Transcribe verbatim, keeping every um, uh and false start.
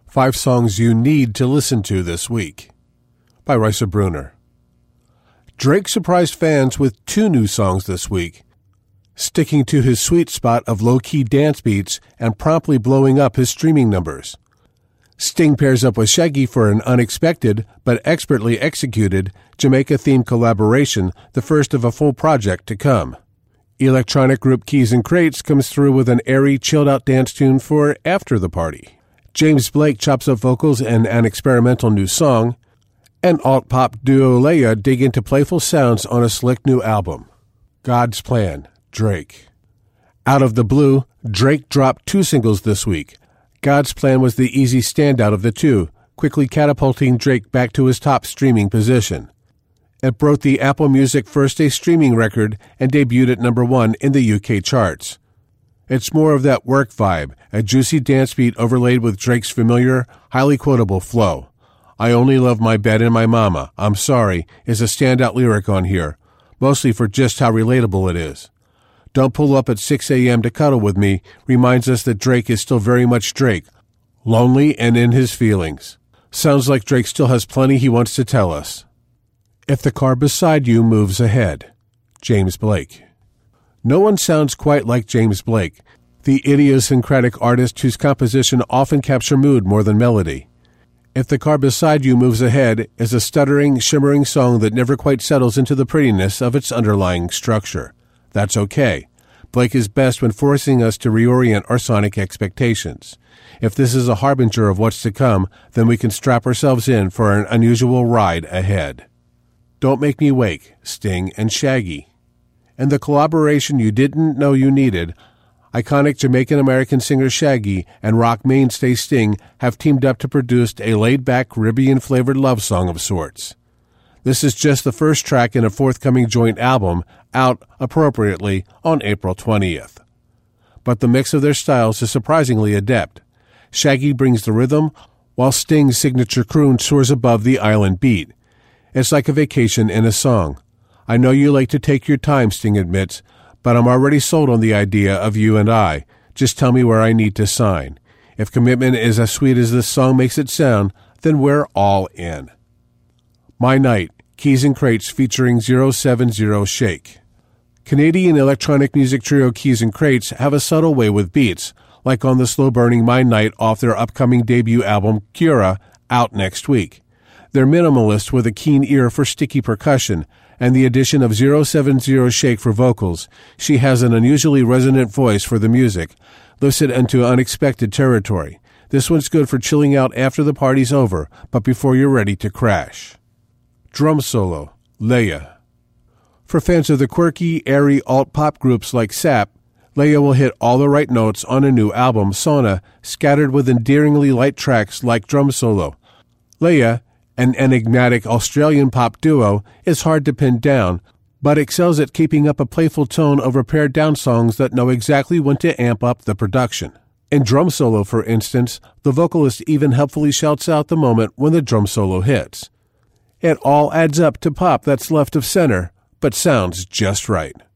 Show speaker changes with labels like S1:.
S1: Five songs you need to listen to this week, by Risa Bruner. Drake surprised fans with two new songs this week, sticking to his sweet spot of low-key dance beats and promptly blowing up his streaming numbers. Sting pairs up with Shaggy for an unexpected but expertly executed Jamaica-themed collaboration, the first of a full project to come. Electronic group Keys and Crates comes through with an airy, chilled-out dance tune for after the party. James Blake chops up vocals in an experimental new song, and alt-pop duo Leia dig into playful sounds on a slick new album. God's Plan, Drake. Out of the blue, Drake dropped two singles this week. God's Plan was the easy standout of the two, quickly catapulting Drake back to his top streaming position. It broke the Apple Music first-day streaming record and debuted at number one in the U K charts. It's more of that work vibe, a juicy dance beat overlaid with Drake's familiar, highly quotable flow. I only love my bed and my mama, I'm sorry, is a standout lyric on here, mostly for just how relatable it is. Don't pull up at six a.m. to cuddle with me reminds us that Drake is still very much Drake, lonely and in his feelings. Sounds like Drake still has plenty he wants to tell us. If the car beside you moves ahead, James Blake. No one sounds quite like James Blake, the idiosyncratic artist whose composition often capture mood more than melody. If the Car Beside You Moves Ahead is a stuttering, shimmering song that never quite settles into the prettiness of its underlying structure. That's okay. Blake is best when forcing us to reorient our sonic expectations. If this is a harbinger of what's to come, then we can strap ourselves in for an unusual ride ahead. Don't Make Me Wake, Sting and Shaggy. And the collaboration you didn't know you needed, iconic Jamaican-American singer Shaggy and rock mainstay Sting have teamed up to produce a laid-back, Caribbean-flavored love song of sorts. This is just the first track in a forthcoming joint album, out appropriately on April twentieth. But the mix of their styles is surprisingly adept. Shaggy brings the rhythm, while Sting's signature croon soars above the island beat. It's like a vacation in a song. I know you like to take your time, Sting admits, but I'm already sold on the idea of you and I. Just tell me where I need to sign. If commitment is as sweet as this song makes it sound, then we're all in. My Night, Keys and Crates featuring zero seven zero Shake. Canadian electronic music trio Keys and Crates have a subtle way with beats, like on the slow-burning My Night off their upcoming debut album, Cura, out next week. They're minimalists with a keen ear for sticky percussion, and the addition of zero seven zero Shake for vocals, she has an unusually resonant voice for the music, lifts it into unexpected territory. This one's good for chilling out after the party's over, but before you're ready to crash. Drum Solo, Leia. For fans of the quirky, airy alt-pop groups like S A P, Leia will hit all the right notes on a new album, Sauna, scattered with endearingly light tracks like Drum Solo. Leia, an enigmatic Australian pop duo, is hard to pin down, but excels at keeping up a playful tone over pared-down songs that know exactly when to amp up the production. In Drum Solo, for instance, the vocalist even helpfully shouts out the moment when the drum solo hits. It all adds up to pop that's left of center, but sounds just right.